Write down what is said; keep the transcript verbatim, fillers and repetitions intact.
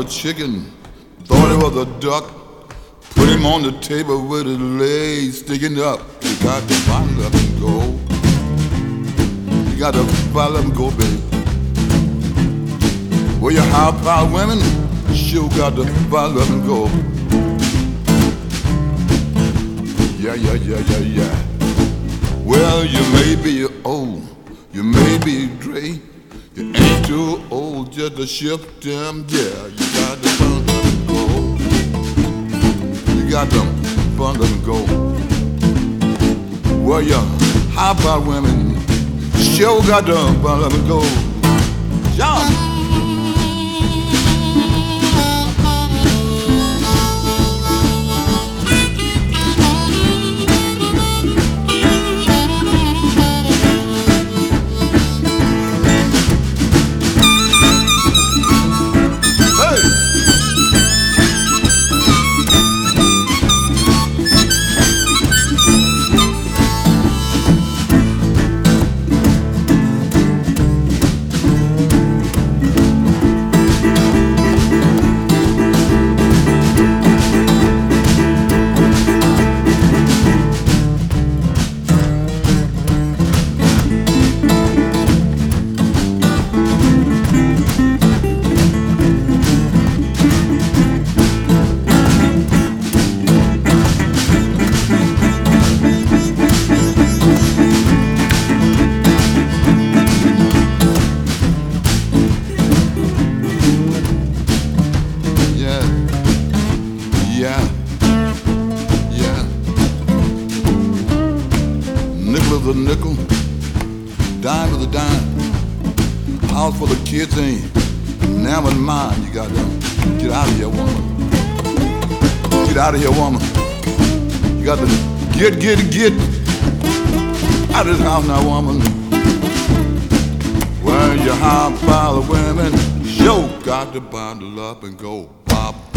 chicken, thought it was a duck. Put him on the table with his legs sticking up. You got to bottle up and go. You got to bottle up and go, baby. Well, you high power women, sure got to bottle up and go. Yeah, yeah, yeah, yeah, yeah. Well, you may be old, you may be gray. You ain't too old just to shift them, yeah. You got to bundle up and go. You got to bundle up and go. Well, you high power women, sure got to bundle up and go. John. Yeah, yeah. Nickel is a nickel, dime is a dime. House for the kids ain't never mine. You gotta get out of here, woman. Get out of here, woman. You got to get, get, get out of this house now, woman. Well, you high pile of women, sure got to bundle up and go. Bop.